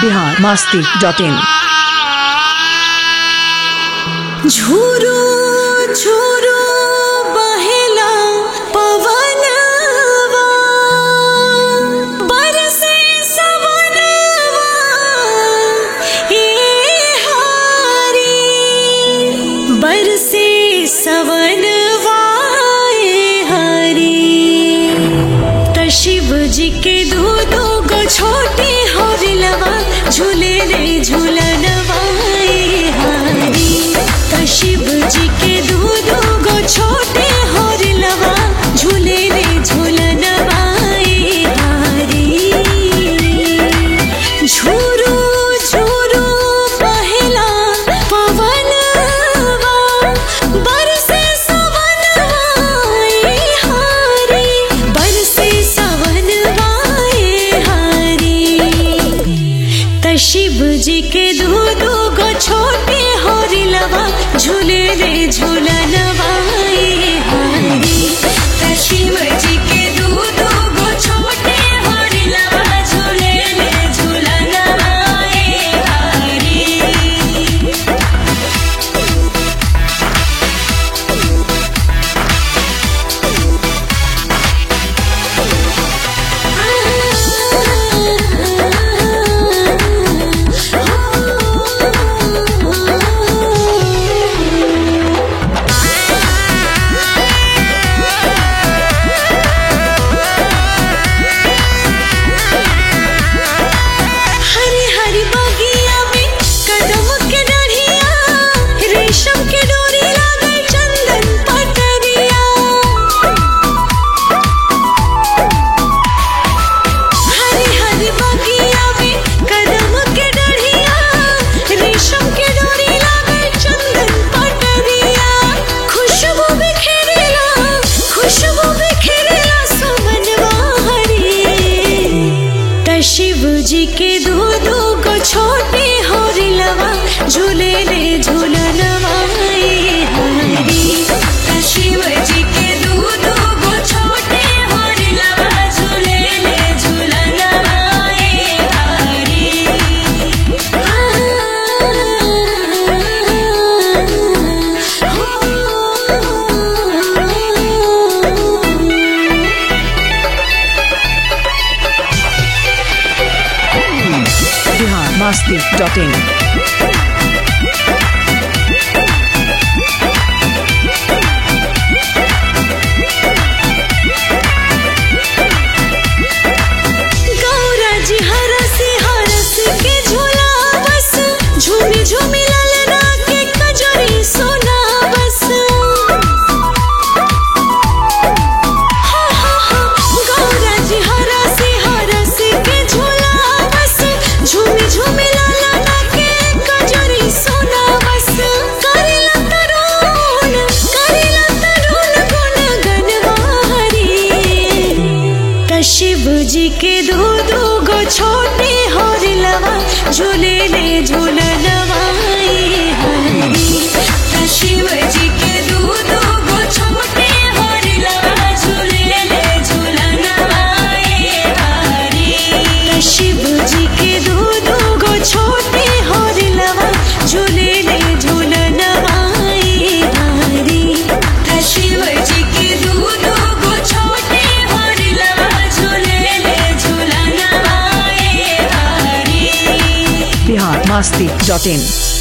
biharmasti.in झूरू झूरू बहेला पवनवा बरसे सवनवा ए हारी बरसे सवनवा ए हारी त शिव जी के दो गो छोटे होरिलवा झूले रे झूलनवा ए हारी शिव जी के दो गो छोटे होरिलवा झूले रे झूलनवा ए हारी झूरू झूरू बहेला पवनवा बरसे सवनवा ए हारी बरसे सवनवा ए हारी त शिव जी के दो गो छोटे होरिलवा झूले रे झूलनवा ए हारी त शिव जी के दो गो छोटे होरिलवा झूले रे झूलनवा ए हारी शिव जी के दो गो छोटे होरिलवा झूले रे झूलनवा ए हारी त शिव जी के दो गो छोटे होरिलवा झूले रे झूलनवा ए हारी biharmasti.in गौरा जी हरस के झूला बस झूमी झूमी ललना के कजरी सोना बस गौरा जी हरस के झूला बस झूमी झूमी ललना के कजरी सोना बस करेला तरुण गुण गनवारी त शिव जी के दो गो छोटे होरिलवा झूले रे झूलनवा ए हारी त शिव जी के दो गो छोटे होरिलवा झूले रे झूलनवा ए हारी त शिव जी के दो गो छोटे होरिलवा झूले रे झूलनवा ए हारी त शिव जी के दो गो छोटे होरिलवा झूले रे झूलनवा ए हारी biharmasti.in